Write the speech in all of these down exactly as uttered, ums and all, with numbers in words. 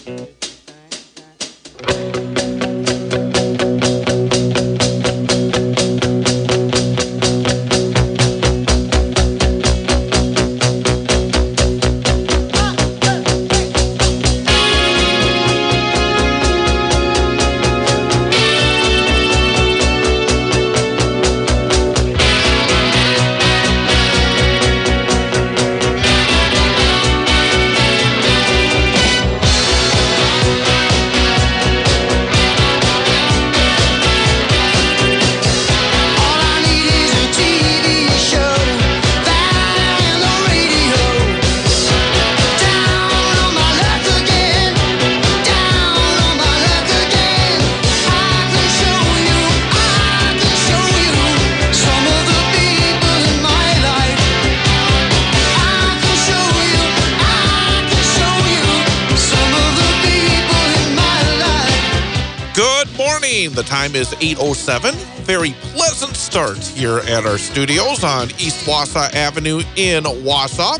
The time is eight oh seven. Very pleasant start here at our studios on East Wausau Avenue in Wausau.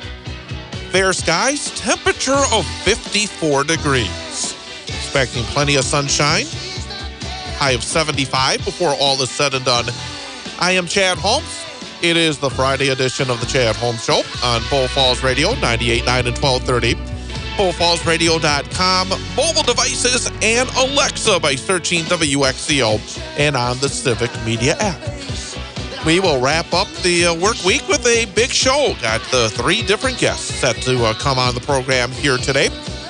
Fair skies, temperature of fifty-four degrees. Expecting plenty of sunshine. High of seventy-five before all is said and done. I am Chad Holmes. It is the Friday edition of the Chad Holmes Show on Bull Falls Radio, ninety-eight point nine and twelve thirty. bull falls radio dot com, mobile devices, and Alexa by searching W X C O and on the Civic Media app. We will wrap up the uh, work week with a big show. Got uh, three different guests set to uh, come on the program here today.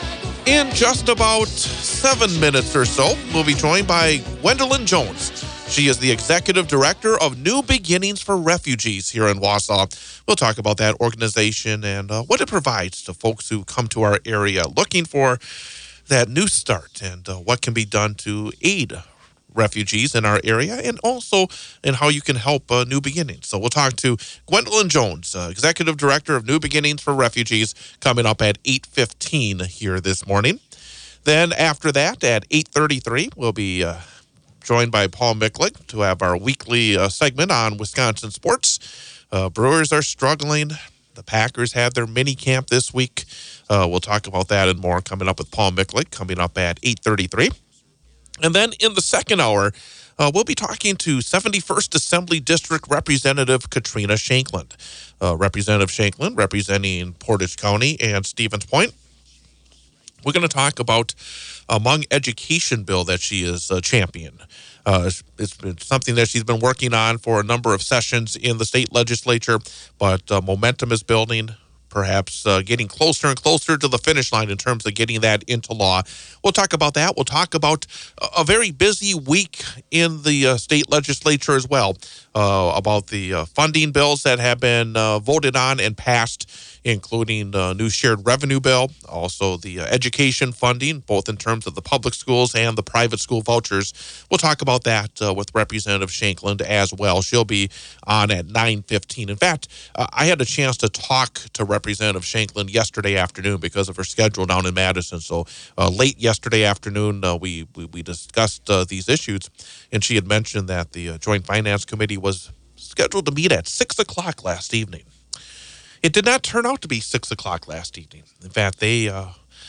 In just about seven minutes or so, we'll be joined by Gwendolyn Jones. She is the Executive Director of New Beginnings for Refugees here in Wausau. We'll talk about that organization and uh, what it provides to folks who come to our area looking for that new start and uh, what can be done to aid refugees in our area and also in how you can help uh, New Beginnings. So we'll talk to Gwendolyn Jones, uh, Executive Director of New Beginnings for Refugees, coming up at eight fifteen here this morning. Then after that, at eight thirty-three, we'll be Uh, joined by Paul Micklich to have our weekly uh, segment on Wisconsin sports. Uh, Brewers are struggling. The Packers had their mini camp this week. Uh, we'll talk about that and more coming up with Paul Micklich, coming up at eight thirty-three. And then in the second hour, uh, we'll be talking to seventy-first Assembly District Representative Katrina Shankland. Uh, Representative Shankland representing Portage County and Stevens Point. We're going to talk about among education bill that she is a champion. Uh, it's been something that she's been working on for a number of sessions in the state legislature, but uh, momentum is building, perhaps uh, getting closer and closer to the finish line in terms of getting that into law. We'll talk about that. We'll talk about a very busy week in the uh, state legislature as well, uh, about the uh, funding bills that have been uh, voted on and passed, including the new shared revenue bill, also the uh, education funding, both in terms of the public schools and the private school vouchers. We'll talk about that uh, with Representative Shankland as well. She'll be on at nine fifteen. In fact, uh, I had a chance to talk to Representative Shankland yesterday afternoon because of her schedule down in Madison. So uh, late yesterday afternoon, uh, we, we, we discussed uh, these issues, and she had mentioned that the uh, Joint Finance Committee was scheduled to meet at six o'clock last evening. It did not turn out to be six o'clock last evening. In fact, they uh,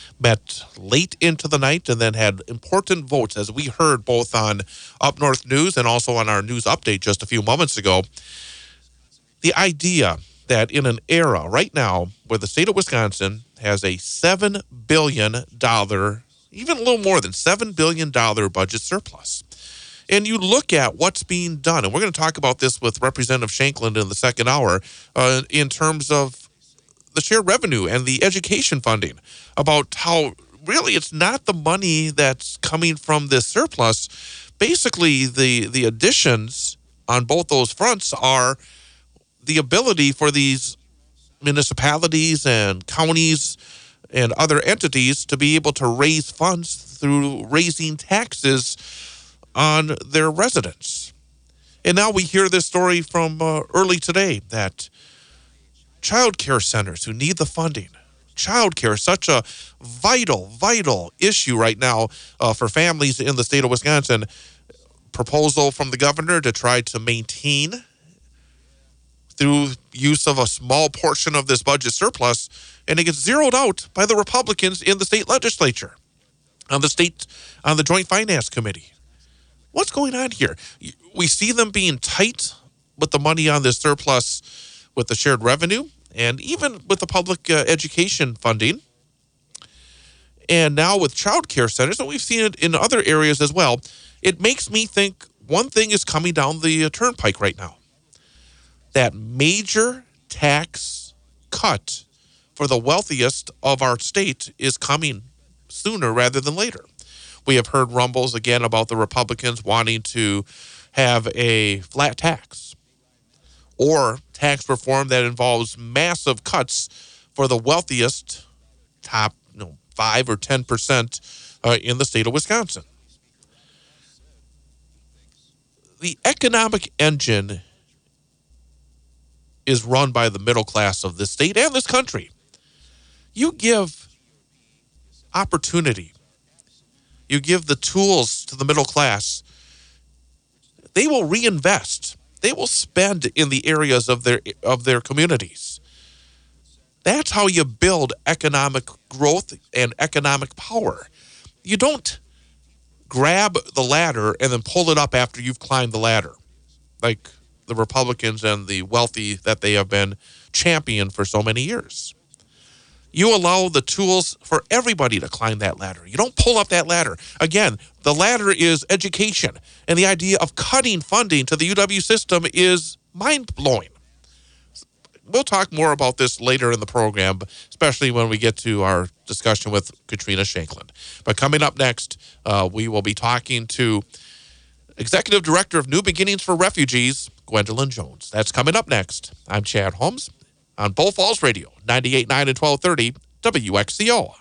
met late into the night and then had important votes, as we heard both on Up North News and also on our news update just a few moments ago. The idea that in an era right now where the state of Wisconsin has a seven billion dollars, even a little more than seven billion dollars budget surplus, and you look at what's being done, and we're going to talk about this with Representative Shankland in the second hour, uh, in terms of the shared revenue and the education funding, about how really it's not the money that's coming from this surplus. Basically, the, the additions on both those fronts are the ability for these municipalities and counties and other entities to be able to raise funds through raising taxes on their residents. And now we hear this story from uh, early today that child care centers who need the funding, child care, such a vital, vital issue right now uh, for families in the state of Wisconsin. Proposal from the governor to try to maintain through use of a small portion of this budget surplus, and it gets zeroed out by the Republicans in the state legislature, on the state, on the Joint Finance Committee. What's going on here? We see them being tight with the money on this surplus with the shared revenue and even with the public uh, education funding. And now with child care centers, and we've seen it in other areas as well, it makes me think one thing is coming down the uh, turnpike right now. That major tax cut for the wealthiest of our state is coming sooner rather than later. We have heard rumbles again about the Republicans wanting to have a flat tax or tax reform that involves massive cuts for the wealthiest top you know, five or ten percent uh, in the state of Wisconsin. The economic engine is run by the middle class of this state and this country. You give opportunity, you give the tools to the middle class, they will reinvest. They will spend in the areas of their of their communities. That's how you build economic growth and economic power. You don't grab the ladder and then pull it up after you've climbed the ladder, like the Republicans and the wealthy that they have been championed for so many years. You allow the tools for everybody to climb that ladder. You don't pull up that ladder. Again, the ladder is education, and the idea of cutting funding to the U W system is mind-blowing. We'll talk more about this later in the program, especially when we get to our discussion with Katrina Shanklin. But coming up next, uh, we will be talking to Executive Director of New Beginnings for Refugees, Gwendolyn Jones. That's coming up next. I'm Chad Holmes on Bull Falls Radio, ninety-eight point nine and twelve thirty W X C O.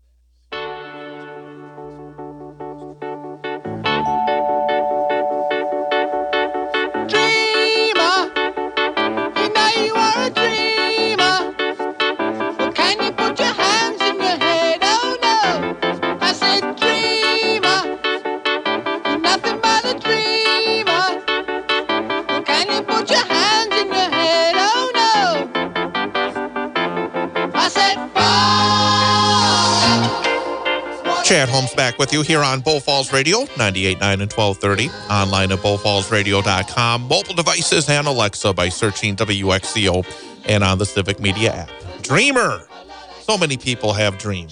Chad Holmes back with you here on Bull Falls Radio, ninety-eight point nine and twelve thirty, online at bull falls radio dot com, mobile devices and Alexa by searching W X C O and on the Civic Media app. Dreamer! So many people have dreams.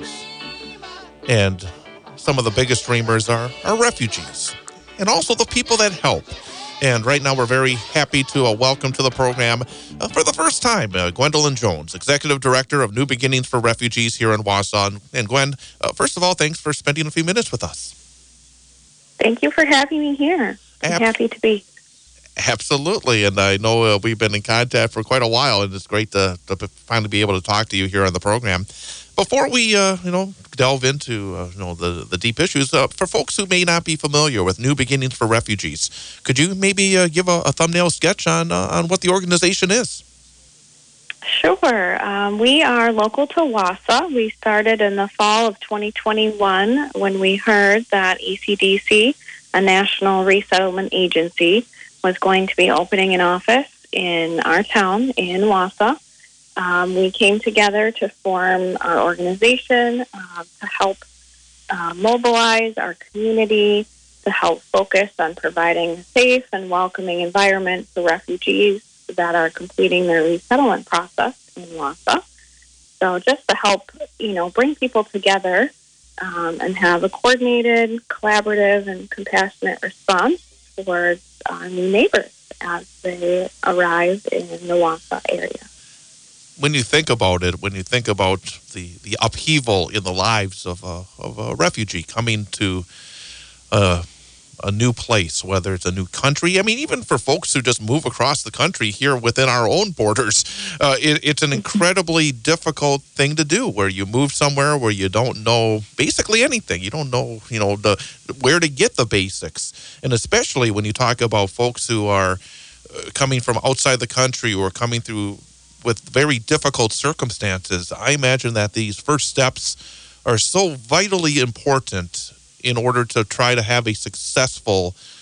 And some of the biggest dreamers are, are refugees and also the people that help. And right now we're very happy to uh, welcome to the program uh, for the first time, uh, Gwendolyn Jones, Executive Director of New Beginnings for Refugees here in Wausau. And Gwen, uh, first of all, thanks for spending a few minutes with us. Thank you for having me here. I'm Ab- happy to be. Absolutely. And I know uh, we've been in contact for quite a while, and it's great to, to finally be able to talk to you here on the program. Before we, uh, you know, delve into, uh, you know, the, the deep issues, uh, for folks who may not be familiar with New Beginnings for Refugees, could you maybe uh, give a, a thumbnail sketch on uh, on what the organization is? Sure. Um, we are local to Wausau. We started in the fall of twenty twenty-one when we heard that E C D C, a national resettlement agency, was going to be opening an office in our town in Wausau. Um, we came together to form our organization uh, to help uh, mobilize our community, to help focus on providing a safe and welcoming environment for refugees that are completing their resettlement process in Wausau. So just to help, you know, bring people together um, and have a coordinated, collaborative, and compassionate response towards our new neighbors as they arrive in the Wausau area. When you think about it, when you think about the, the upheaval in the lives of a, of a refugee coming to uh, a new place, whether it's a new country, I mean, even for folks who just move across the country here within our own borders, uh, it, it's an incredibly difficult thing to do, where you move somewhere where you don't know basically anything. You don't know, you know, the where to get the basics. And especially when you talk about folks who are uh, coming from outside the country or coming through with very difficult circumstances, I imagine that these first steps are so vitally important in order to try to have a successful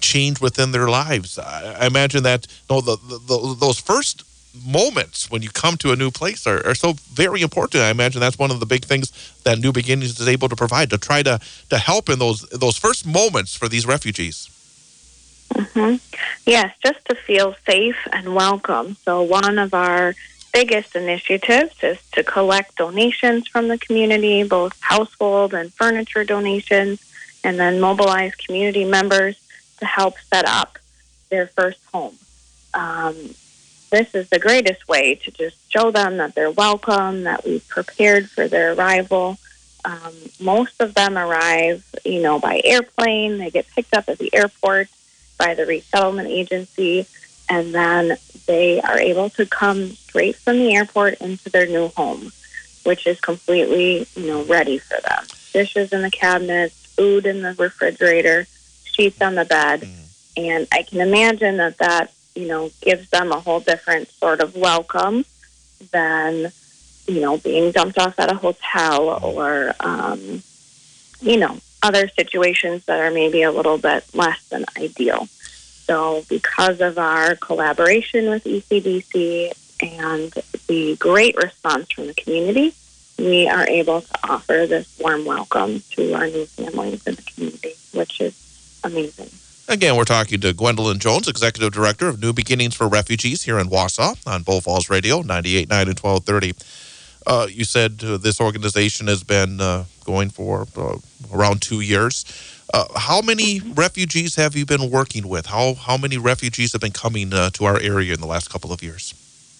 change within their lives. I, I imagine that you know, the, the, the, those first moments when you come to a new place are, are so very important. I imagine that's one of the big things that New Beginnings is able to provide, to try to, to help in those those first moments for these refugees. Mm-hmm. Yes, just to feel safe and welcome. So one of our biggest initiatives is to collect donations from the community, both household and furniture donations, and then mobilize community members to help set up their first home. Um, this is the greatest way to just show them that they're welcome, that we've prepared for their arrival. Um, most of them arrive, you know, by airplane. They get picked up at the airport by the resettlement agency, and then they are able to come straight from the airport into their new home, which is completely, you know, ready for them. Dishes in the cabinets, food in the refrigerator, sheets on the bed, mm. and I can imagine that that, you know, gives them a whole different sort of welcome than, you know, being dumped off at a hotel or, um, you know, other situations that are maybe a little bit less than ideal. So because of our collaboration with E C D C and the great response from the community, we are able to offer this warm welcome to our new families in the community, which is amazing. Again, we're talking to Gwendolyn Jones, Executive Director of New Beginnings for Refugees here in Wausau on Bull Falls Radio, ninety-eight point nine and twelve thirty. Uh, you said uh, this organization has been uh, going for uh, around two years. Uh, how many refugees have you been working with? How how many refugees have been coming uh, to our area in the last couple of years?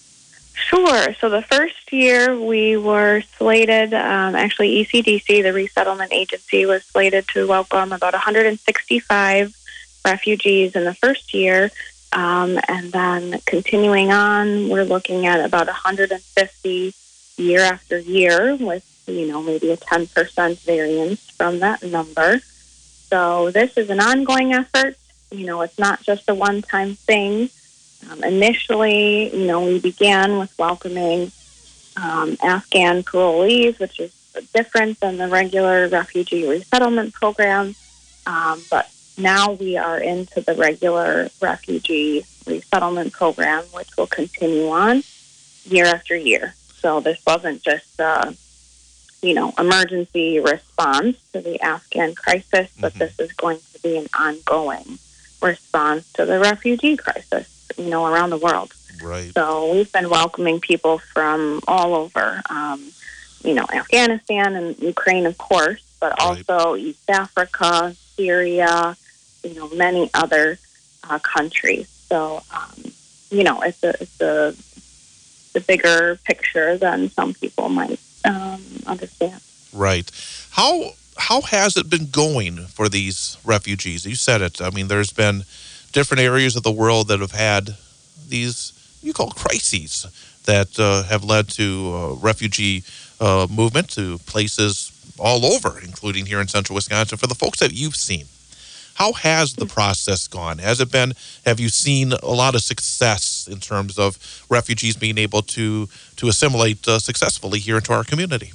Sure. So the first year we were slated, um, actually E C D C, the resettlement agency, was slated to welcome about one hundred sixty-five refugees in the first year. Um, and then continuing on, we're looking at about one hundred fifty year after year with, you know, maybe a ten percent variance from that number. So this is an ongoing effort. You know, it's not just a one-time thing. Um, initially, you know, we began with welcoming um, Afghan parolees, which is different than the regular refugee resettlement program. Um, but now we are into the regular refugee resettlement program, which will continue on year after year. So this wasn't just a, you know, emergency response to the Afghan crisis, but mm-hmm. this is going to be an ongoing response to the refugee crisis, you know, around the world. Right. So we've been welcoming people from all over, um, you know, Afghanistan and Ukraine, of course, but right. also East Africa, Syria, you know, many other uh, countries. So, um, you know, it's a, it's a, the bigger picture than some people might um, understand. Right. How how has it been going for these refugees? You said it. I mean, there's been different areas of the world that have had these, you call crises, that uh, have led to uh, refugee uh, movement to places all over, including here in central Wisconsin. For the folks that you've seen, how has the process gone? Has it been, have you seen a lot of success in terms of refugees being able to, to assimilate uh, successfully here into our community?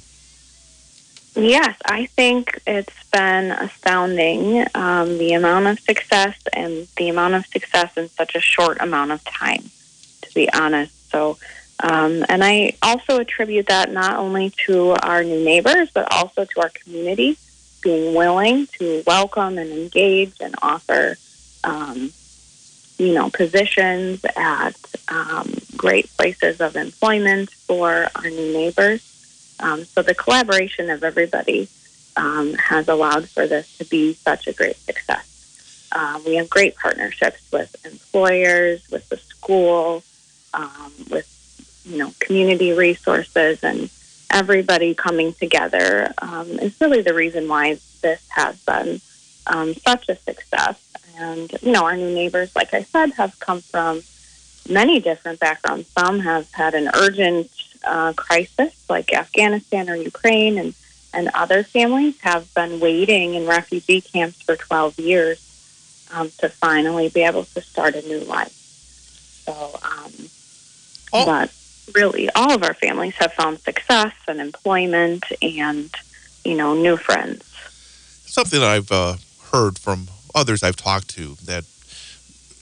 Yes, I think it's been astounding, um, the amount of success and the amount of success in such a short amount of time, to be honest. So, um, and I also attribute that not only to our new neighbors, but also to our community being willing to welcome and engage and offer, um, you know, positions at um, great places of employment for our new neighbors. Um, so the collaboration of everybody um, has allowed for this to be such a great success. Um, we have great partnerships with employers, with the school, um, with, you know, community resources, and everybody coming together um, is really the reason why this has been um, such a success. And, you know, our new neighbors, like I said, have come from many different backgrounds. Some have had an urgent uh, crisis like Afghanistan or Ukraine, and, and other families have been waiting in refugee camps for twelve years um, to finally be able to start a new life. So, um, oh. but really, all of our families have found success and employment and, you know, new friends. Something that I've uh, heard from others I've talked to, that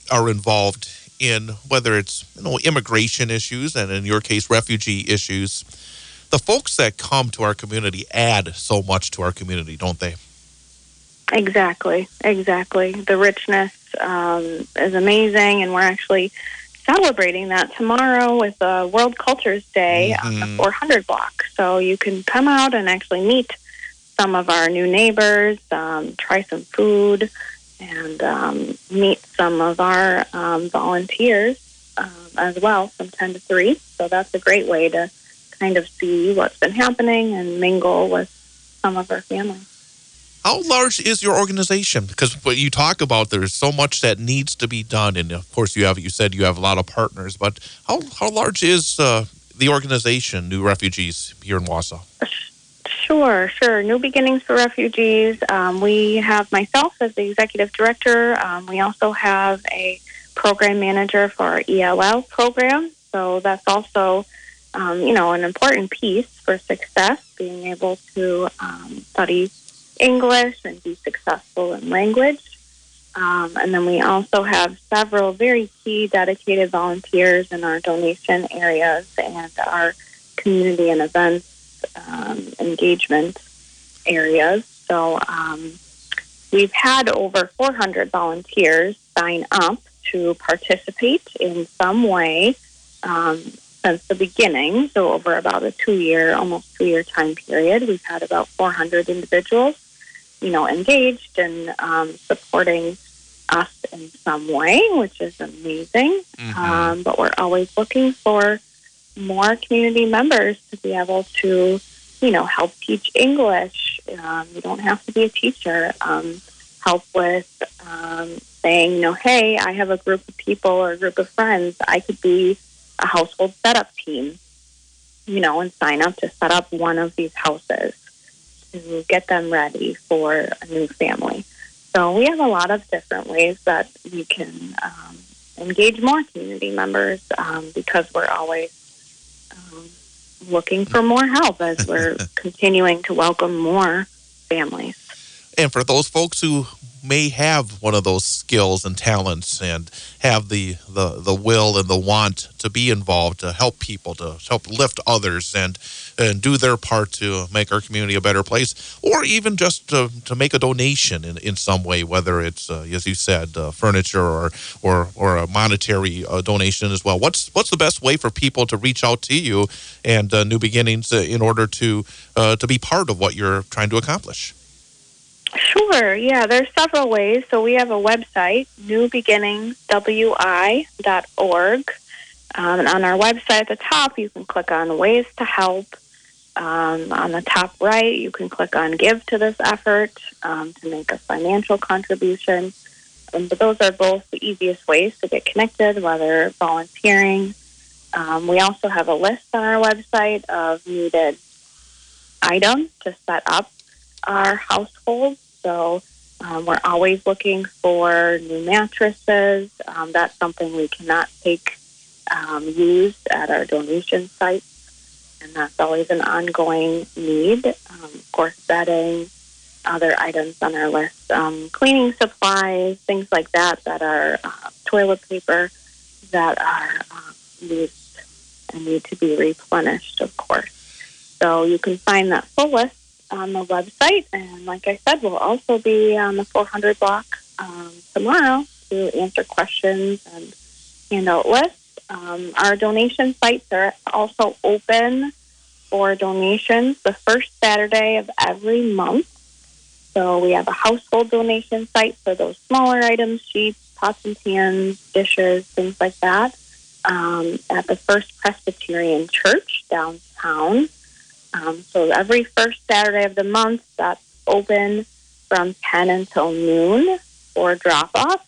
are involved in, whether it's, you know, immigration issues and in your case, refugee issues, the folks that come to our community add so much to our community, don't they? Exactly, exactly. The richness um, is amazing, and we're actually celebrating that tomorrow with uh, World Cultures Day mm-hmm. on the four hundred block. So you can come out and actually meet some of our new neighbors, um, try some food, and um, meet some of our um, volunteers um, as well from ten to three. So that's a great way to kind of see what's been happening and mingle with some of our family. How large is your organization? Because what you talk about, there's so much that needs to be done. And of course, you have, you said you have a lot of partners, but how, how large is uh, the organization, New Refugees, here in Wausau? Sure, sure. New Beginnings for Refugees. Um, we have myself as the executive director. Um, we also have a program manager for our E L L program. So that's also, um, you know, an important piece for success, being able to um, study English and be successful in language. Um, and then we also have several very key dedicated volunteers in our donation areas and our community and events um, engagement areas. So um, we've had over four hundred volunteers sign up to participate in some way um, since the beginning. So over about a two-year, almost two-year time period, we've had about four hundred individuals, you know, engaged and um, supporting us in some way, which is amazing. Mm-hmm. Um, but we're always looking for more community members to be able to, you know, help teach English. Um, you don't have to be a teacher. Um, help with um, saying, you know, hey, I have a group of people or a group of friends. I could be a household setup team, you know, and sign up to set up one of these houses to get them ready for a new family. So we have a lot of different ways that we can um, engage more community members um, because we're always um, looking for more help as we're continuing to welcome more families. And for those folks who may have one of those skills and talents and have the, the, the will and the want to be involved, to help people, to help lift others and and do their part to make our community a better place, or even just to, to make a donation in, in some way, whether it's, uh, as you said, uh, furniture or or or a monetary uh, donation as well. What's what's the best way for people to reach out to you and uh, New Beginnings uh, in order to uh, to be part of what you're trying to accomplish? Sure, yeah, there's several ways. So we have a website, new beginnings w i dot org. Um, and on our website at the top, you can click on Ways to Help. Um, on the top right, you can click on Give to this effort um, to make a financial contribution. Um, but those are both the easiest ways to get connected, whether volunteering. Um, we also have a list on our website of needed items to set up our household. So um, we're always looking for new mattresses. Um, that's something we cannot take um, used at our donation sites. And that's always an ongoing need. Um, of course, bedding, other items on our list, um, cleaning supplies, things like that, that are uh, toilet paper that are uh, used and need to be replenished, of course. So you can find that full list on the website. And like I said, we'll also be on the four hundred block um, tomorrow to answer questions and hand out lists. Um, our donation sites are also open for donations the first Saturday of every month. So we have a household donation site for those smaller items, sheets, pots and pans, dishes, things like that, um, at the First Presbyterian Church downtown. Um, so every first Saturday of the month, that's open from ten until noon for drop-off.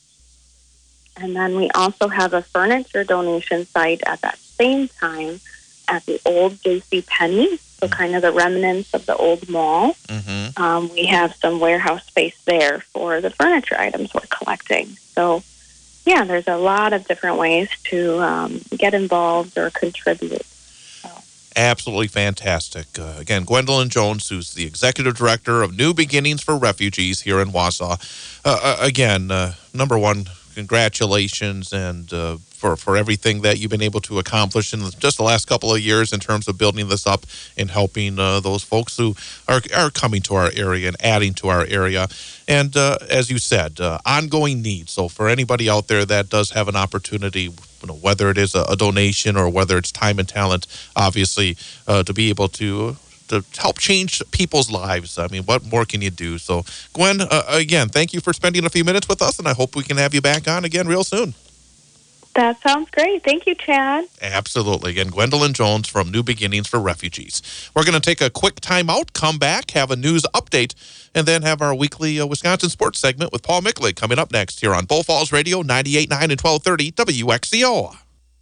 And then we also have a furniture donation site at that same time at the old JCPenney, so kind of the remnants of the old mall. Mm-hmm. Um, we have some warehouse space there for the furniture items we're collecting. So, yeah, there's a lot of different ways to um, get involved or contribute. So. Absolutely fantastic. Uh, again, Gwendolyn Jones, who's the Executive Director of New Beginnings for Refugees here in Wausau. Uh, uh, again, uh, number one, congratulations and uh, for, for everything that you've been able to accomplish in just the last couple of years in terms of building this up and helping uh, those folks who are, are coming to our area and adding to our area. And uh, as you said, uh, ongoing needs. So for anybody out there that does have an opportunity, you know, whether it is a, a donation or whether it's time and talent, obviously, uh, to be able to to help change people's lives. I mean, what more can you do? So, Gwen, uh, again, thank you for spending a few minutes with us, and I hope we can have you back on again real soon. That sounds great. Thank you, Chad. Absolutely. Again, Gwendolyn Jones from New Beginnings for Refugees. We're going to take a quick time out, come back, have a news update, and then have our weekly uh, Wisconsin sports segment with Paul Micklig coming up next here on Bull Falls Radio, ninety-eight point nine and twelve thirty W X C O.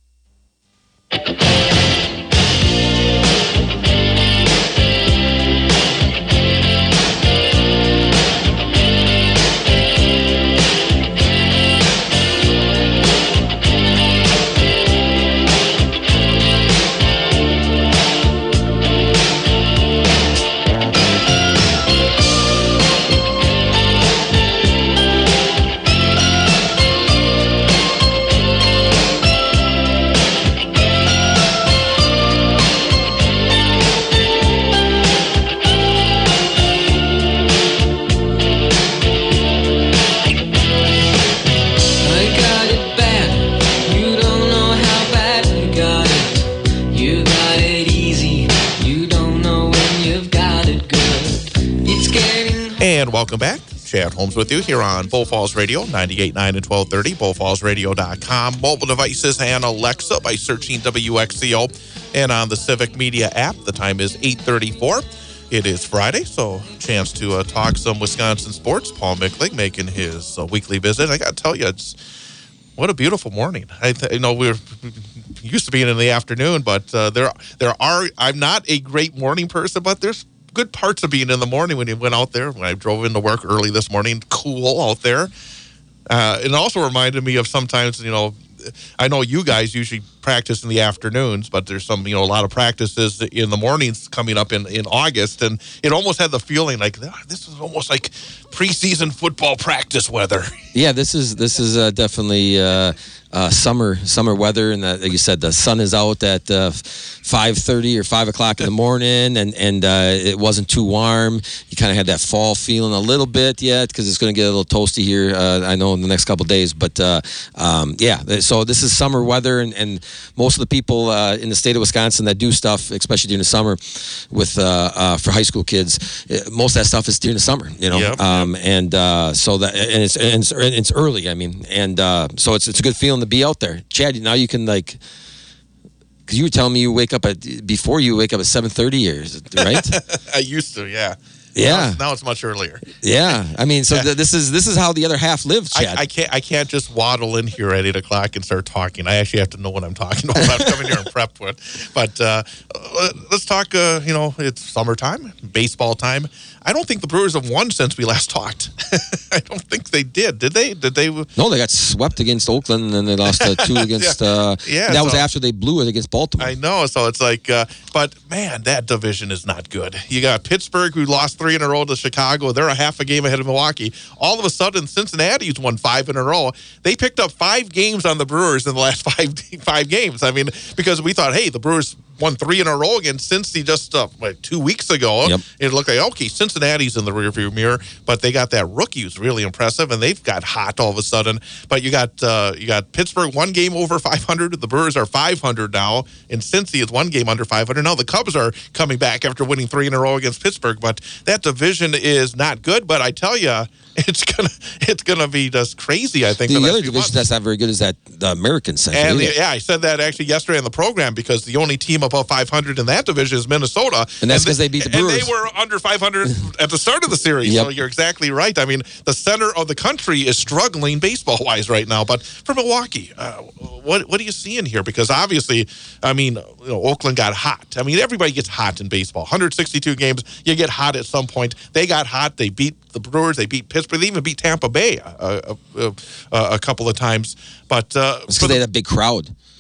And welcome back. Chad Holmes with you here on Bull Falls Radio, ninety-eight point nine and twelve thirty, bull falls radio dot com. Mobile devices and Alexa by searching W X C O. And on the Civic Media app, the time is eight thirty-four. It is Friday, so chance to uh, talk some Wisconsin sports. Paul Micklig making his uh, weekly visit. I got to tell you, it's what a beautiful morning. I th- you know, we're used to being in the afternoon, but uh, there, there are, I'm not a great morning person, but there's good parts of being in the morning when you went out there. When I drove into work early this morning, cool out there. Uh, it also reminded me of sometimes, you know, I know you guys usually practice in the afternoons, but there's some, you know, a lot of practices in the mornings coming up in, in August, and it almost had the feeling like oh, this is almost like preseason football practice weather. Yeah, this is this is uh, definitely uh, uh, summer summer weather, and the, like you said, the sun is out at uh, five thirty or five o'clock in the morning, and and uh, it wasn't too warm. You kind of had that fall feeling a little bit yet because it's going to get a little toasty here. Uh, I know in the next couple of days, but uh, um, yeah. So this is summer weather, and, and most of the people uh, in the state of Wisconsin that do stuff, especially during the summer, with uh, uh, for high school kids, most of that stuff is during the summer. You know, yep. um, and uh, so that and it's and it's, it's early. I mean, and uh, so it's it's a good feeling to be out there. Chad, now you can like. Because you were telling me you wake up at before you wake up at seven thirty, right? I used to, yeah. Yeah. Now it's, now it's much earlier. Yeah, I mean, so th- this is this is how the other half lives, Chad. I, I can't I can't just waddle in here at eight o'clock and start talking. I actually have to know what I'm talking about. I'm coming here and prepped with. But uh, let's talk. Uh, you know, it's summertime, baseball time. I don't think the Brewers have won since we last talked. I don't think they did. Did they? Did they? No, they got swept against Oakland, and then they lost uh, two against. yeah, uh, yeah that so, was after they blew it against Baltimore. I know. So it's like, uh, but man, that division is not good. You got Pittsburgh, who lost three in a row to Chicago. They're a half a game ahead of Milwaukee. All of a sudden, Cincinnati's won five in a row. They picked up five games on the Brewers in the last five five games. I mean, because we thought, hey, the Brewers won three in a row against Cincy just uh, like two weeks ago. Yep. It looked like, okay, Cincinnati's in the rearview mirror, but they got that rookie who's really impressive, and they've got hot all of a sudden. But you got uh, you got Pittsburgh one game over five hundred. The Brewers are five hundred now, and Cincy is one game under five hundred. Now the Cubs are coming back after winning three in a row against Pittsburgh, but that division is not good. But I tell you, it's gonna it's gonna be just crazy. I think the, the the other next few division months. that's not very good is that the American Central. And the, yeah, I said that actually yesterday on the program because the only team above five hundred in that division is Minnesota, and that's because they, they beat the Brewers. And they were under five hundred at the start of the series. Yep. So you're exactly right. I mean, the center of the country is struggling baseball wise right now. But for Milwaukee, uh, what what are you seeing here? Because obviously, I mean, you know, Oakland got hot. I mean, everybody gets hot in baseball. one hundred sixty-two games, you get hot at some point. They got hot. They beat the Brewers. They beat Pittsburgh. They even beat Tampa Bay a, a, a, a couple of times. But uh, it's because they had a big crowd.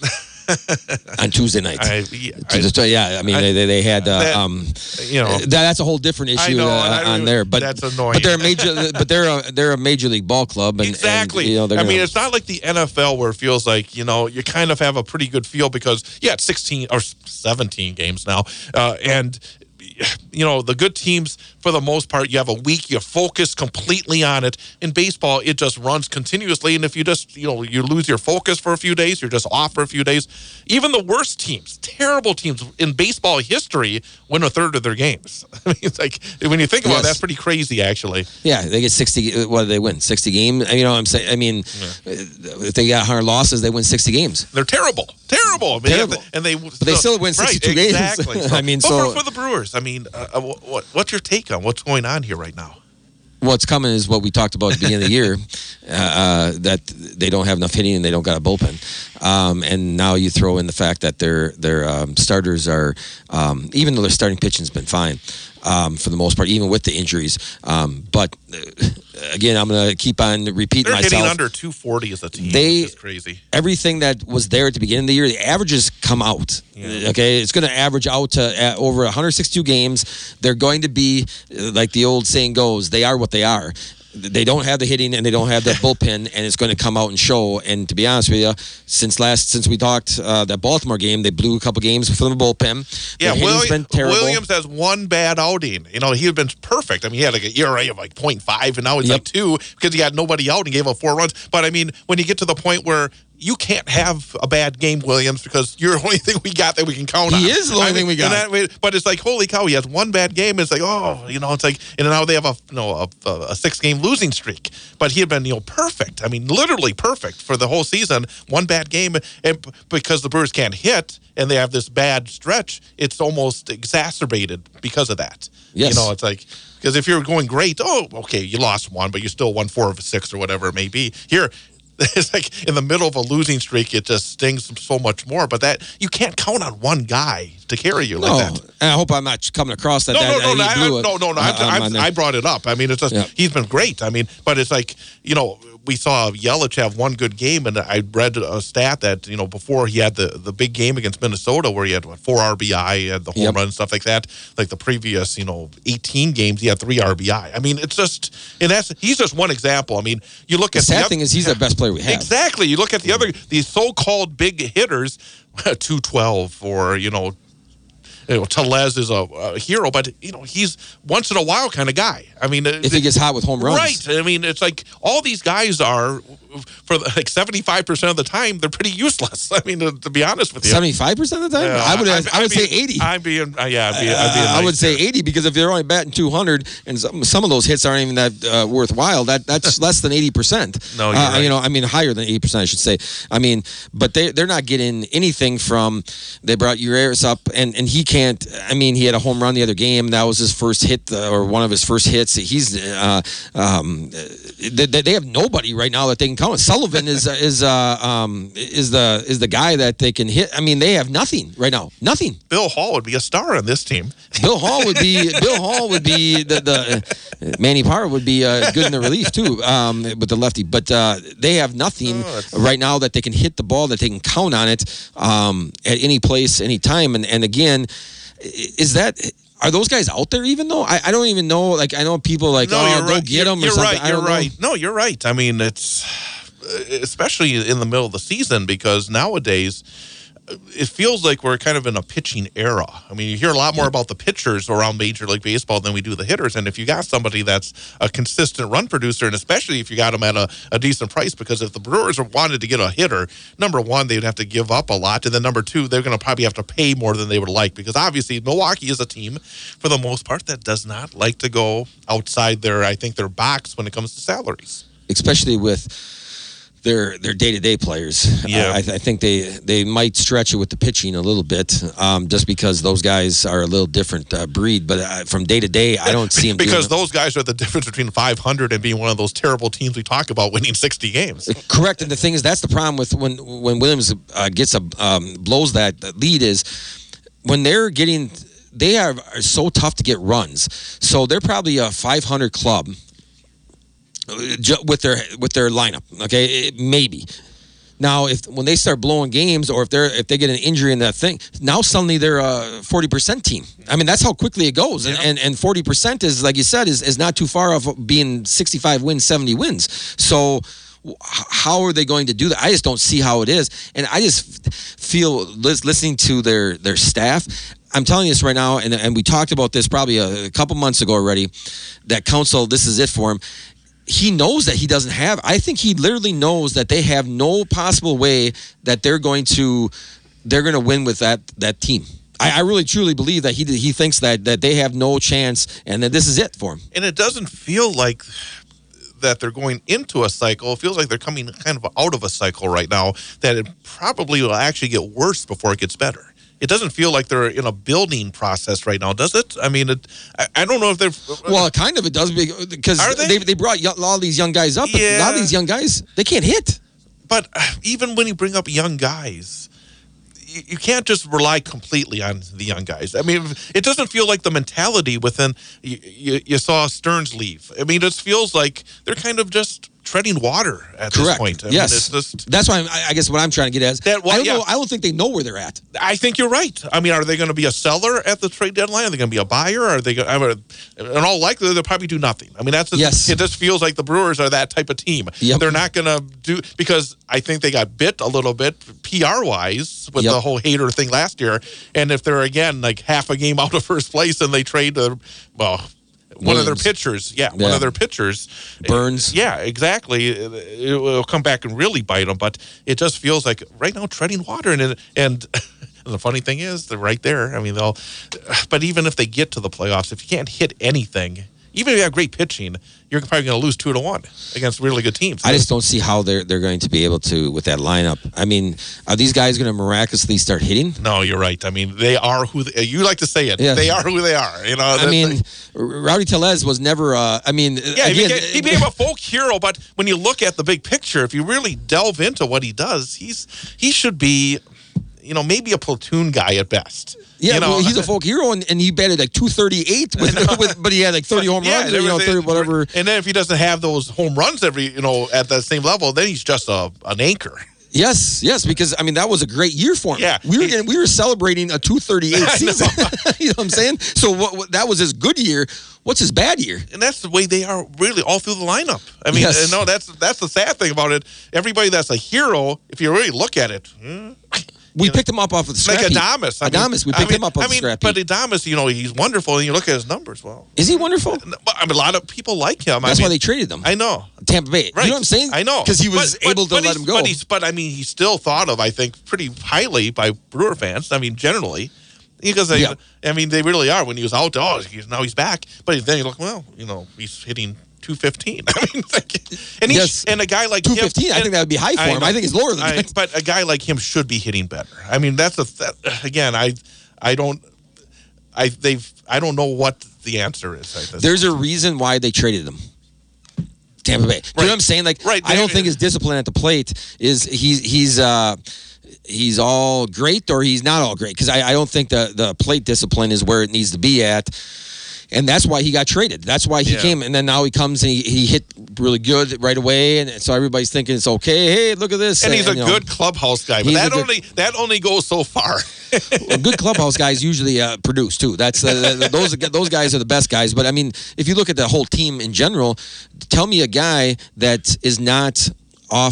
on Tuesday night. I, I, yeah, I mean, I, they, they had, uh, that, um, you know, that, that's a whole different issue know, uh, on there. But that's annoying. But they're a major, but they're a, they're a major league ball club. And, exactly. And, you know, I gonna, mean, it's not like the N F L where it feels like, you know, you kind of have a pretty good feel because, yeah, it's sixteen or seventeen games now. Uh, and, you know, the good teams, for the most part, you have a week, you focus completely on it. In baseball, it just runs continuously, and if you just, you know, you lose your focus for a few days, you're just off for a few days. Even the worst teams, terrible teams in baseball history, win a third of their games. I mean, it's like, when you think about yes. it, that's pretty crazy, actually. Yeah, they get sixty, what do they win? sixty games? You know what I'm saying? I mean, yeah. if they got one hundred losses, they win sixty games. They're terrible. Terrible. I mean, terrible. And they, but they still win sixty-two right, exactly. games. So, I mean, but so. For, for the Brewers, I mean, uh, what, what's your take on what's going on here right now? What's coming is what we talked about at the beginning of the year, uh, uh, that they don't have enough hitting and they don't got a bullpen. Um, and now you throw in the fact that their their um, starters are, um, even though their starting pitching's been fine um, for the most part, even with the injuries. Um, but uh, again, I'm going to keep on repeating They're myself. They're hitting under two forty as a team, they, which is crazy. Everything that was there at the beginning of the year, the averages come out. Yeah. Okay, it's going to average out to uh, over one hundred sixty-two games. They're going to be, like the old saying goes, they are what they are. They don't have the hitting and they don't have that bullpen, and it's going to come out and show. And to be honest with you, since last since we talked uh, that Baltimore game, they blew a couple games from the bullpen. Yeah, Williams, been terrible. Williams has one bad outing. You know, he had been perfect. I mean, he had like an E R A of like point five, and now he's yep. like two because he had nobody out and gave up four runs. But I mean, when you get to the point where you can't have a bad game, Williams, because you're the only thing we got that we can count on. He is the only I thing mean, we got. That, but it's like, holy cow, he has one bad game. It's like, oh, you know, it's like, and now they have a, you know, a, a six-game losing streak. But he had been, you know, perfect. I mean, literally perfect for the whole season. One bad game, and because the Brewers can't hit and they have this bad stretch, it's almost exacerbated because of that. Yes. You know, it's like, because if you're going great, oh, okay, you lost one, but you still won four of six or whatever it may be. Here, it's like in the middle of a losing streak, it just stings so much more. But that you can't count on one guy to carry you no, like that. And I hope I'm not coming across that. No, that, no, no, that no, blew I, it, no, no, no. uh, I, I, I brought it up. I mean, it's just yeah. he's been great. I mean, but it's like, you know, we saw Yelich have one good game, and I read a stat that, you know, before he had the, the big game against Minnesota where he had what, four R B I, he had the home yep. run and stuff like that. Like the previous, you know, eighteen games, he had three R B I. I mean, it's just, and that's he's just one example. I mean, you look the at sad the other, thing is he's the best player we have. Exactly. You look at the other these so-called big hitters, two twelve or you know. You know, Tellez is a, a hero, but you know he's once in a while kind of guy. I mean, if he gets hot with home runs, right? I mean, it's like all these guys are for like seventy-five percent of the time they're pretty useless. I mean, to, to be honest with you, seventy-five percent of the time, yeah, I would I, I would say eighty. I'm being uh, yeah, I'd be, I'd be uh, nice I would say there. eighty because if they're only batting two hundred and some, some of those hits aren't even that uh, worthwhile, that that's less than eighty percent. No, you're uh, right. You know, I mean higher than eighty percent, I should say. I mean, but they they're not getting anything from. They brought Urias up, and and he can't. I mean. He had a home run the other game. That was his first hit, uh, or one of his first hits. He's uh, um, they, they have nobody right now that they can count on. Sullivan is uh, is uh, um, is the is the guy that they can hit. I mean, they have nothing right now. Nothing. Bill Hall would be a star on this team. Bill Hall would be Bill Hall would be the, the uh, Manny Parra would be uh, good in the relief too um, with the lefty. But uh, they have nothing oh, right now that they can hit the ball, that they can count on it um, at any place, any time. And and again. Is that are those guys out there even though? I, I don't even know. Like I know people like no, oh you're go right. get you're, them or you're something. Right, I don't you're right. know. No, you're right. I mean, it's especially in the middle of the season because nowadays it feels like we're kind of in a pitching era. I mean, you hear a lot more about the pitchers around Major League Baseball than we do the hitters. And if you got somebody that's a consistent run producer, and especially if you got them at a, a decent price, because if the Brewers wanted to get a hitter, number one, they'd have to give up a lot. And then number two, they're going to probably have to pay more than they would like because obviously Milwaukee is a team, for the most part, that does not like to go outside their, I think, their box when it comes to salaries. Especially with their their day to day players. Yeah, uh, I, th- I think they they might stretch it with the pitching a little bit, um, just because those guys are a little different uh, breed. But uh, from day to day, I don't see them because doing those guys are the difference between five hundred and being one of those terrible teams we talk about winning sixty games. Correct, and the thing is, that's the problem with when when Williams uh, gets a um, blows that lead is when they're getting they are, are so tough to get runs. So they're probably a five hundred club. With their with their lineup, okay, maybe, Now, if when they start blowing games, or if they're if they get an injury in that thing, now suddenly they're a forty percent team. I mean, that's how quickly it goes. And and, and forty percent is, like you said, is, is not too far off being sixty-five wins, seventy wins. So how are they going to do that? I just don't see how it is. And I just feel, listening to their, their staff, I'm telling you this right now, and, and we talked about this probably a, a couple months ago already, that Council, this is it for him. He knows that he doesn't have, I think he literally knows that they have no possible way that they're going to, they're going to win with that, that team. I, I really truly believe that he he thinks that, that they have no chance and that this is it for him. And it doesn't feel like that they're going into a cycle. It feels like they're coming kind of out of a cycle right now, that it probably will actually get worse before it gets better. It doesn't feel like they're in a building process right now, does it? I mean, it, I, I don't know if they're... Well, kind of it does, because they? they they brought young, all these young guys up, but Yeah. a lot of these young guys, they can't hit. But even when you bring up young guys, you, you can't just rely completely on the young guys. I mean, it doesn't feel like the mentality within... You, you, you saw Stearns leave. I mean, it feels like they're kind of just treading water at Correct. this point. I yes. mean, it's just, That's why I'm, I I guess what I'm trying to get at is, That- well, I, don't yeah. know, I don't think they know where they're at. I think you're right. I mean, are they going to be a seller at the trade deadline? Are they going to be a buyer? Are they going? I mean, in all likelihood, they'll probably do nothing. I mean, that's just, Yes. it. Just feels like the Brewers are that type of team. Yep. They're not going to do, because I think they got bit a little bit P R wise with Yep. the whole Hader thing last year. And if they're again like half a game out of first place and they trade the well. One of their Williams. pitchers, yeah, one Yeah. of their pitchers, Burns. Yeah, exactly. It, it will come back and really bite them. But it just feels like right now treading water, and and, and the funny thing is they're right there. I mean, they'll. But even if they get to the playoffs, if you can't hit anything, even if you have great pitching, you're probably going to lose two to one against really good teams. I just don't see how they're they're going to be able to with that lineup. I mean, are these guys going to miraculously start hitting? No, you're right. I mean, they are who they, you like to say it. Yeah. They are who they are. You know. I that's mean, like- Rowdy Tellez was never. Uh, I mean, Yeah, again, he, became, he became a folk hero, but when you look at the big picture, if you really delve into what he does, he's he should be, you know, maybe a platoon guy at best. Yeah, you know? well, he's a folk hero, and, and he batted like two thirty-eight, with, with, but he had like thirty home Yeah, runs, or, you know, everything- thirty whatever. And then if he doesn't have those home runs every, you know, at the same level, then he's just a an anchor. Yes, yes, because I mean that was a great year for him. Yeah. we were getting, we were celebrating a two thirty-eight season. You know what I'm saying? So what, what that was his good year. What's his bad year? And that's the way they are really all through the lineup. I mean, Yes. no, that's that's the sad thing about it. Everybody that's a hero, if you really look at it, hmm, We you know, picked him up off of the scrap like heap. Adames. I mean- Adames, we I picked mean- him up off I the mean, scrap but heap. Adames, you know, he's wonderful, and you look at his numbers. Well, Is he wonderful? but I mean, a lot of people like him. That's I mean, why they traded him. I know. Tampa Bay. Right. You know what I'm saying? I know. Because he was But- but- able to but let he's- him go. But, he's, but I mean, he's still thought of, I think, pretty highly by Brewer fans. I mean, generally. Because, they, Yeah. I mean, they really are. When he was out, oh, he's, now he's back. But then you look, well, you know, he's hitting two fifteen. I mean, like, and, he's, Yes. and a guy like two him. fifteen. I and- think that would be high for him. know. I think it's lower than I- that. But a guy like him should be hitting better. I mean, that's a, that, again, I I don't, I they've, I don't know what the answer is. At this There's a reason why they traded him. Tampa Bay. Do you know what I'm saying? Like, Right. I don't think his discipline at the plate is he's he's uh he's all great or he's not all great, because I, I don't think the the plate discipline is where it needs to be at. And that's why he got traded. That's why he Yeah. came. And then now he comes and he, he hit really good right away. And so everybody's thinking it's okay. Hey, look at this. And he's a you know, good clubhouse guy, but He's a that good- only that only goes so far. well, good clubhouse guys usually uh, produce too. That's uh, those those guys are the best guys. But I mean, if you look at the whole team in general, tell me a guy that is not off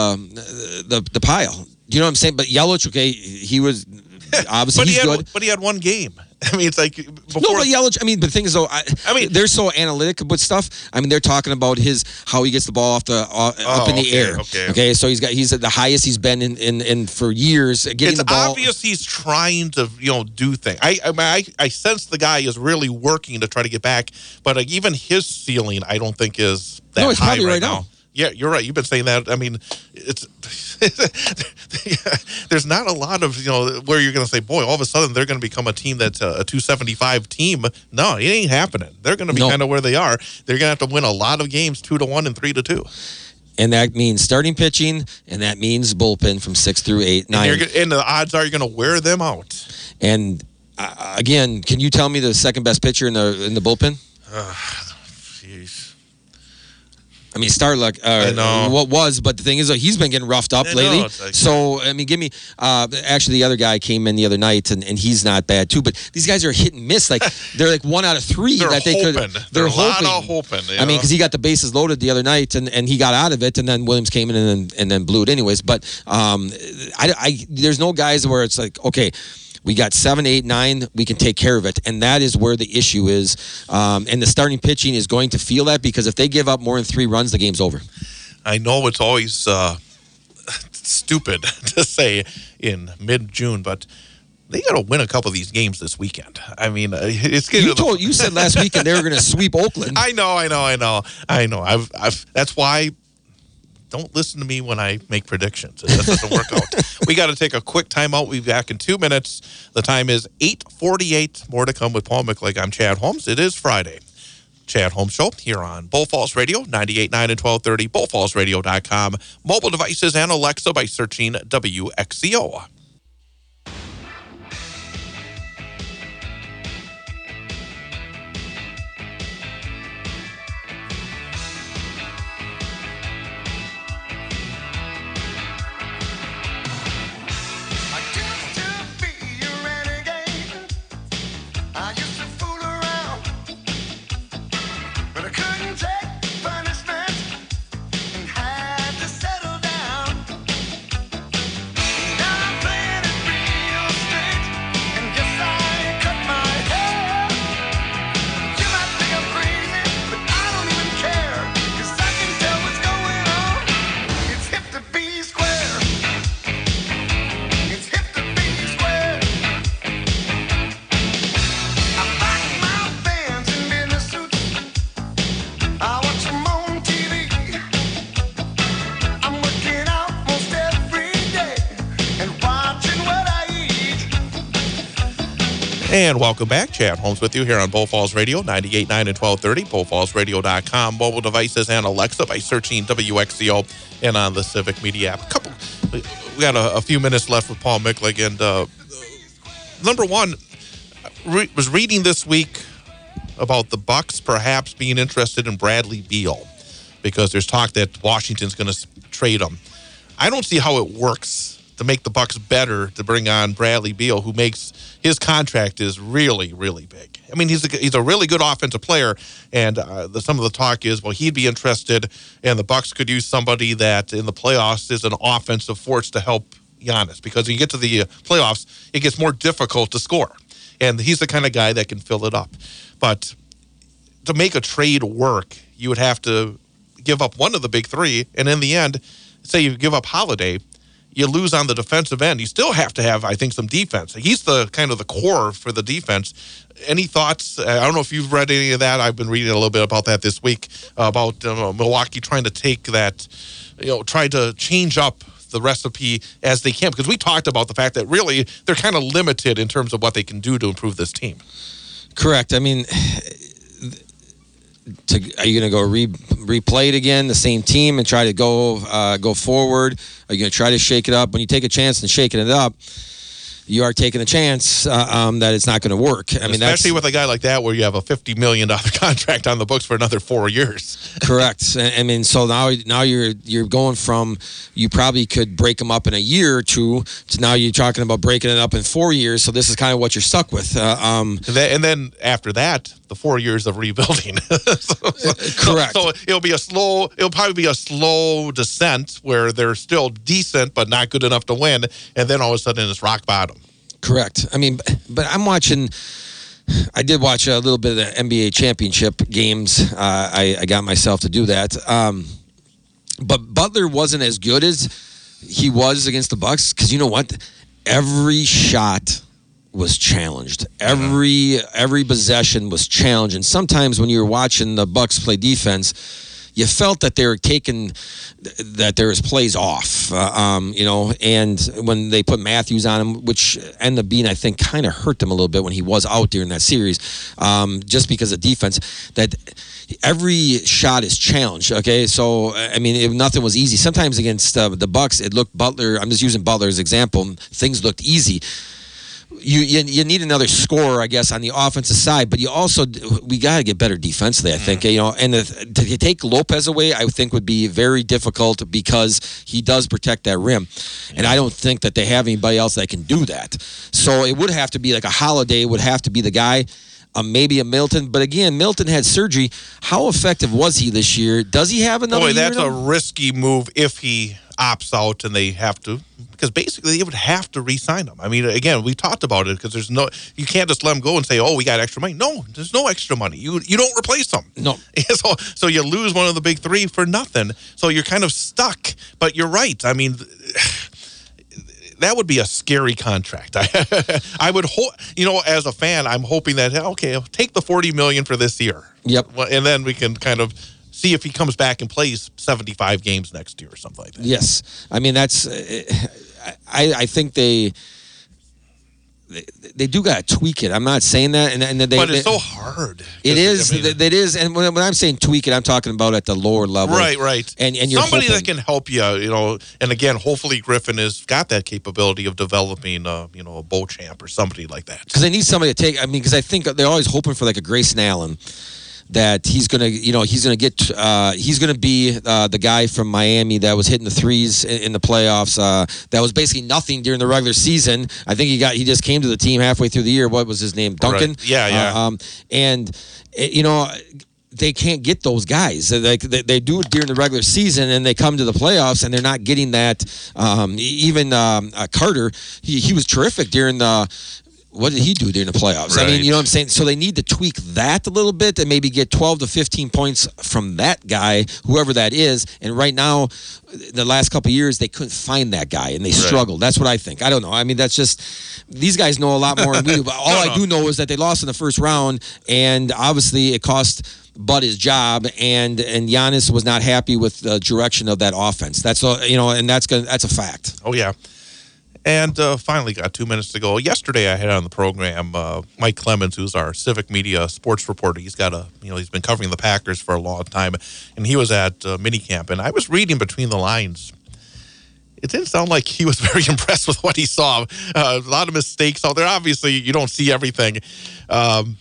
the the the pile. You know what I'm saying? But Yelich, okay, he was obviously but he he's had, good. but he had one game. I mean, it's like before. No, but Yelich. I mean, the thing is, though, I, I mean- they're so analytic with stuff. I mean, they're talking about his how he gets the ball off the uh, up Oh, in the okay, air. okay. Okay, so he's got he's at the highest he's been in in, in for years getting it's the ball. obvious he's trying to, you know, do things. I, I, mean, I, I sense the guy is really working to try to get back, but like, even his ceiling, I don't think is that No, it's high probably right right now. now. Yeah, you're right. You've been saying that. I mean, it's there's not a lot of, you know, where you're going to say, boy, all of a sudden they're going to become a team that's a, a two seventy-five team. No, it ain't happening. They're going to be No. kind of where they are. They're going to have to win a lot of games, two to one and three to two. And that means starting pitching, and that means bullpen from six through eight, And, nine. you're, gonna- and the odds are you're going to wear them out. And uh, again, can you tell me the second best pitcher in the in the bullpen? Jeez. I mean, Starluck, uh, what was, but the thing is, uh, he's been getting roughed up I lately. know, like, so, I mean, give me, uh, actually, the other guy came in the other night, and, and he's not bad, too. But these guys are hit and miss. Like, they're like one out of three they're that they hoping. could. They're, They're a hoping. lot of hoping. You I mean, know? because he got the bases loaded the other night, and, and he got out of it, and then Williams came in and then, and then blew it anyways. But um, I, I, there's no guys where it's like, okay, we got seven, eight, nine. We can take care of it, and that is where the issue is. Um, and the starting pitching is going to feel that because if they give up more than three runs, the game's over. I know it's always uh, stupid to say in mid-June, but they got to win a couple of these games this weekend. I mean, it's getting you told the... you said last weekend they were going to sweep Oakland. I know, I know, I know, I know. I've, I've. That's why. Don't listen to me when I make predictions. It doesn't work out. We got to take a quick timeout. We'll be back in two minutes. The time is eight forty-eight. More to come with Paul McClegg. I'm Chad Holmes. It is Friday. Chad Holmes Show here on Bull Falls Radio, ninety-eight point nine and twelve thirty, bull falls radio dot com. Mobile devices and Alexa by searching W X C O. And welcome back. Chad Holmes with you here on Bull Falls Radio, ninety-eight point nine and twelve thirty, bull falls radio dot com. Mobile devices and Alexa by searching W X C O and on the Civic Media app. A couple, we got a, a few minutes left with Paul Micklig. And uh, number one, re- was reading this week about the Bucks perhaps being interested in Bradley Beal because there's talk that Washington's going to trade him. I don't see how it works to make the Bucks better to bring on Bradley Beal, who makes his contract is really, really big. I mean, he's a, he's a really good offensive player, and uh, the, some of the talk is, well, he'd be interested, and the Bucks could use somebody that in the playoffs is an offensive force to help Giannis, because when you get to the playoffs, it gets more difficult to score, and he's the kind of guy that can fill it up. But to make a trade work, you would have to give up one of the big three, and in the end, say you give up Holiday, you lose on the defensive end. You still have to have, I think, some defense. He's the kind of the core for the defense. Any thoughts? I don't know if you've read any of that. I've been reading a little bit about that this week, uh, about uh, Milwaukee trying to take that, you know, try to change up the recipe as they can. Because we talked about the fact that really they're kind of limited in terms of what they can do to improve this team. Correct. I mean, to, are you going to go re, replay it again, the same team, and try to go uh, go forward? Are you going to try to shake it up? When you take a chance and shaking it up, you are taking a chance uh, um, that it's not going to work. I mean, especially that's, with a guy like that where you have a fifty million dollars contract on the books for another four years. Correct. I mean, so now now you're you're going from you probably could break them up in a year or two to now you're talking about breaking it up in four years. So this is kind of what you're stuck with. Uh, um, and, then, and then after that, the four years of rebuilding. so, so, Correct. So, so it'll be a slow. It'll probably be a slow descent where they're still decent but not good enough to win, and then all of a sudden it's rock bottom. Correct. I mean, but I'm watching. I did watch a little bit of the N B A championship games. Uh, I, I got myself to do that. Um, but Butler wasn't as good as he was against the Bucks because you know what? Every shot was challenged. Every every possession was challenged. And sometimes when you were watching the Bucks play defense, you felt that they were taking, that there was plays off, uh, um, you know, and when they put Matthews on him, which ended up being, I think, kind of hurt them a little bit when he was out there in that series, um, just because of defense, that every shot is challenged, okay? So, I mean, if nothing was easy. Sometimes against uh, the Bucks, it looked Butler, I'm just using Butler as an example, things looked easy. You, you you need another scorer, I guess, on the offensive side, but you also we got to get better defensively. I think mm-hmm. you know, and the, to take Lopez away, I think would be very difficult because he does protect that rim, yeah. and I don't think that they have anybody else that can do that. So it would have to be like a Holiday would have to be the guy. Um, maybe a Milton, but again, Milton had surgery. How effective was he this year? Does he have another? Boy, year that's now? a risky move if he opts out and they have to, because basically they would have to re-sign him. I mean, again, we talked about it because there's no, you can't just let him go and say, oh, we got extra money. No, there's no extra money. You you don't replace him. No. so so you lose one of the big three for nothing. So you're kind of stuck. But you're right. I mean. That would be a scary contract. I would hope, you know, as a fan, I'm hoping that, okay, I'll take the forty million dollars for this year. Yep. And then we can kind of see if he comes back and plays seventy-five games next year or something like that. Yes. I mean, that's, I, I think they, They, they do got to tweak it. I'm not saying that, and, and they. But it's they, so hard. It is. I mean, it is, and when, when I'm saying tweak it, I'm talking about at the lower level. Right, right. And and you're somebody hoping, that can help you, you know. And again, hopefully Griffin has got that capability of developing, uh, you know, a Beauchamp or somebody like that. Because they need somebody to take. I mean, because I think they're always hoping for like a Grayson Allen. That he's gonna, you know, he's gonna get, uh, he's gonna be uh, the guy from Miami that was hitting the threes in, in the playoffs. Uh, that was basically nothing during the regular season. I think he got, he just came to the team halfway through the year. What was his name? Duncan. Right. Yeah, yeah. Uh, um, and you know, they can't get those guys. They, they they do it during the regular season, and they come to the playoffs, and they're not getting that. Um, even um, uh, Carter, he he was terrific during the. What did he do during the playoffs? Right. I mean, you know what I'm saying? So they need to tweak that a little bit and maybe get twelve to fifteen points from that guy, whoever that is. And right now, the last couple of years, they couldn't find that guy, and they right. struggled. That's what I think. I don't know. I mean, that's just, these guys know a lot more than we do. But all no, no. I do know is that they lost in the first round, and obviously it cost Bud his job, and and Giannis was not happy with the direction of that offense. That's, you know, and that's gonna, that's a fact. Oh, yeah. And uh, finally, got two minutes to go. Yesterday, I had on the program uh, Mike Clemens, who's our civic media sports reporter. He's got a, you know, he's been covering the Packers for a long time, and he was at uh, minicamp. And I was reading between the lines. It didn't sound like he was very impressed with what he saw. Uh, a lot of mistakes out there. Obviously, you don't see everything. Um,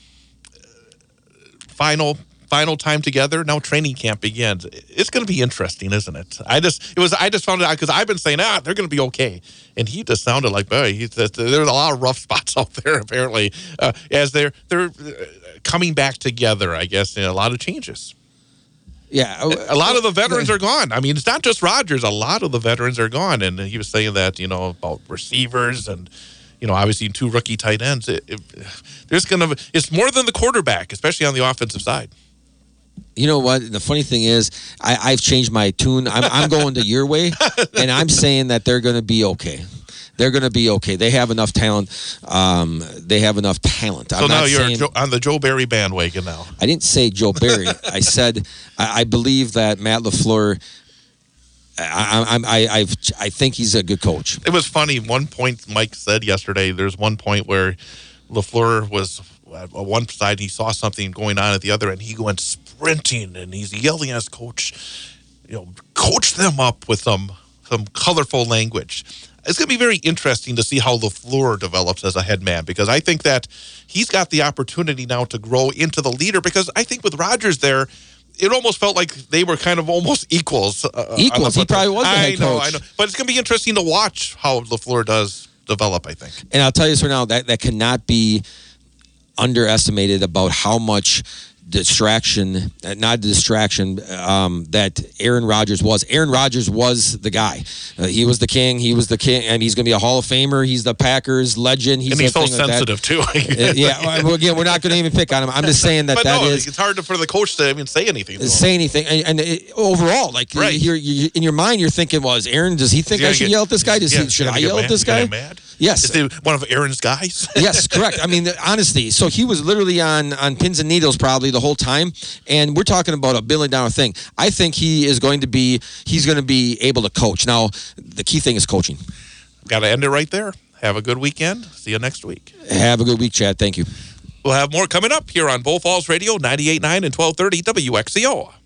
final. Final time together. Now training camp begins. It's going to be interesting, isn't it? I just it was. I just found it out because I've been saying, ah, they're going to be okay, and he just sounded like, boy, he, there's a lot of rough spots out there apparently uh, as they're they're coming back together. I guess and a lot of changes. Yeah, a lot of the veterans are gone. I mean, it's not just Rodgers. A lot of the veterans are gone, and he was saying that you know about receivers and. You know, obviously two rookie tight ends. It, it, there's going to it's more than the quarterback, especially on the offensive side. You know what? The funny thing is, I, I've changed my tune. I'm, I'm going to your way, and I'm saying that they're going to be okay. They're going to be okay. They have enough talent. Um, they have enough talent. So I'm now not you're saying, Joe, on the Joe Barry bandwagon now. I didn't say Joe Barry. I said I, I believe that Matt LaFleur. I, I, I, I've, I think he's a good coach. It was funny. One point Mike said yesterday. There's one point where LaFleur was at one side. He saw something going on at the other, and he went sprinting, and he's yelling at his coach, you know, coach them up with some some colorful language. It's going to be very interesting to see how LaFleur develops as a head man, because I think that he's got the opportunity now to grow into the leader, because I think with Rodgers there, it almost felt like they were kind of almost equals. Uh, equals. He probably was the head I know, coach. I know. But it's going to be interesting to watch how LaFleur does develop, I think. And I'll tell you this right now, that, that cannot be underestimated about how much distraction, not distraction, um, that Aaron Rodgers was. Aaron Rodgers was the guy. Uh, he was the king. He was the king, and he's going to be a Hall of Famer. He's the Packers legend. He's and he's so sensitive, like too. uh, yeah, well, again, we're not going to even pick on him. I'm just saying that but that no, is... It's hard to, for the coach to even say anything. Say anything. And, and it, overall, like, right. you're, you're, in your mind, you're thinking, was well, Aaron, does he think I should get, yell at this guy? Does yeah, he, should I get yell mad? at this guy? Mad? Yes. Is he one of Aaron's guys? Yes, correct. I mean, honestly, so he was literally on, on pins and needles probably the whole time, and we're talking about a billion dollar thing. I think he is going to be, he's going to be able to coach. Now, the key thing is coaching. Got to end it right there. Have a good weekend. See you next week. Have a good week, Chad. Thank you. We'll have more coming up here on Bull Falls Radio, ninety-eight point nine and twelve thirty W X C O.